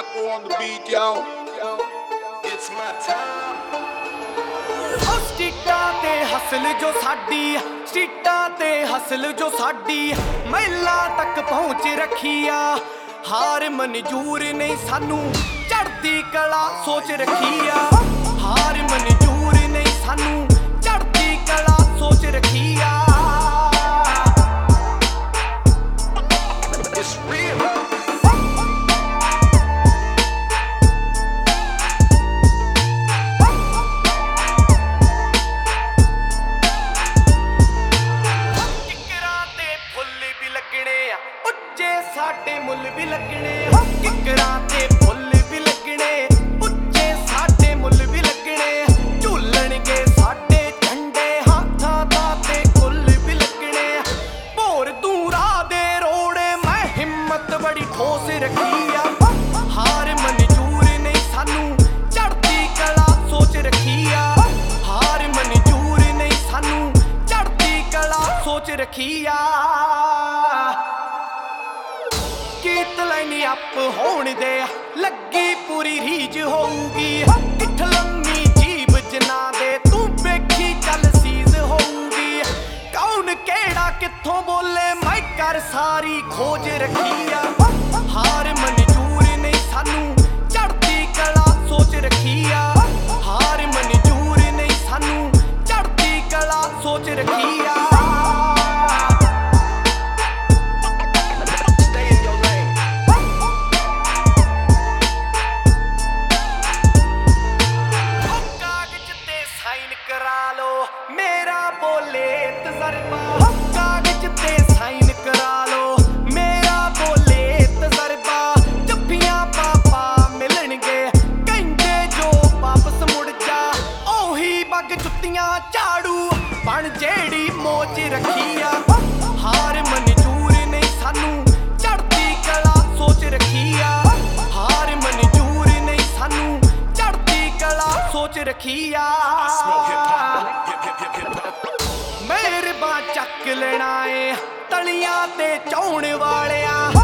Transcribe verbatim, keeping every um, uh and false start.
Rocco on the beat, yo. It's my time. ਸਟੀਟਾਂ ਤੇ hustle ਜੋ ਸਾਡੀ ਸਟੀਟਾਂ ਤੇ ਹਸਲ ਜੋ ਸਾਡੀ ਮਹਿਲਾ ਤੱਕ ਪਹੁੰਚ ਰੱਖੀ ਆ ਹਾਰ ਮਨਜ਼ੂਰ ਨਹੀਂ ਸਾਨੂੰ ਚੜ੍ਹਦੀ ਕਲਾ ਸੋਚ ਰੱਖੀ ਆ ਹਾਰ ਮਨਜ਼ੂਰ ਨਹੀਂ ਸਾਨੂੰ ਚੜ੍ਹਦੀ ਕਲਾ ਸੋਚ ਰੱਖੀ ਆ It's real. ਸਾਡੇ ਮੁੱਲ ਵੀ ਲੱਗਣੇ ਕਿੱਕਰਾਂ ਤੇ ਫੁੱਲ ਵੀ ਲੱਗਣੇ ਉੱਚੇ ਸਾਡੇ ਮੁੱਲ ਵੀ ਲੱਗਣੇ ਝੂਲਣਗੇ ਸਾਡੇ ਝੰਡੇ ਹੱਥਾਂ ਦਾ ਤੇ ਕੁੱਲ ਵੀ ਲੱਗਣੇ ਭੋਰ ਤੂੰ ਰਾਹ ਦੇ ਰੋੜੇ ਮੈਂ ਹਿੰਮਤ ਬੜੀ ਠੋਸ ਰੱਖੀ ਆ ਹਾਰ ਮਨਜ਼ੂਰ ਨਹੀਂ ਸਾਨੂੰ ਚੜ੍ਹਦੀ ਕਲਾ ਸੋਚ ਰੱਖੀ ਆ ਹਾਰ ਮਨਜ਼ੂਰ ਨਹੀਂ ਸਾਨੂੰ ਚੜ੍ਹਦੀ ਕਲਾ ਸੋਚ ਰੱਖੀ ਆ ਗੀਤ ਲਾਈਨ ਅੱਪ ਹੋਣ ਦੇ ਲੱਗੀ ਪੂਰੀ ਰੀਝ ਹੋਊਗੀ ਕਿੱਥ ਲੰਮੀ ਜੀਬ ਜਿਨਾ ਦੇ ਤੂੰ ਵੇਖੀ ਚੱਲ ਸੀਜ਼ ਹੋਊਗੀ ਕੌਣ ਕਿਹੜਾ ਕਿੱਥੋਂ ਬੋਲੇ ਮੈਂ ਕਰ ਸਾਰੀ ਖੋਜ ਰੱਖੀ ਆ ਹਾਰ ਮਨਜ਼ੂਰ ਨਹੀਂ ਸਾਨੂੰ ਚੜ੍ਹਦੀ ਕਲਾ ਸੋਚ ਰੱਖੀ ਆ ਹਾਰ ਮਨਜ਼ੂਰ ਨਹੀਂ ਸਾਨੂੰ ਚੜ੍ਹਦੀ ਕਲਾ ਸੋਚ ਰੱਖੀ ਆ ਕਰਾ ਲੋ ਮੇਰਾ ਬੋਲੇ ਤਜਰਬਾ ਕਾਗਜ਼ ਤੇ ਸਾਈਨ ਕਰਾ ਲੋ ਮੇਰਾ ਬੋਲੇ ਤਜਰਬਾ ਜੱਫੀਆਂ ਪਾਪਾ ਮਿਲਣਗੇ ਕਹਿੰਦੇ ਜੋ ਵਾਪਸ ਮੁੜ ਜਾ ਉਹੀ ਬੱਗ ਜੁੱਤੀਆਂ ਝਾੜੂ ਬਣ ਜਿਹੜੀ ਮੋਚ ਰੱਖੀ ਆ ਹਾਰ ਮਨਜ਼ੂਰ ਨਹੀਂ ਸਾਨੂੰ ਚੜ੍ਹਦੀ ਕਲਾ ਸੋਚ ਰੱਖੀ ਆ ਹਾਰ ਮਨਜ਼ੂਰ ਨਹੀਂ ਸਾਨੂੰ ਚੜ੍ਹਦੀ ਕਲਾ ਸੋਚ ਰੱਖੀ ਆ ਮੇਰੇ ਬਾਹ ਚੱਕ ਲੈਣਾ ਏ ਤਲੀਆਂ ਤੇ ਚਾਉਣ ਵਾਲਿਆ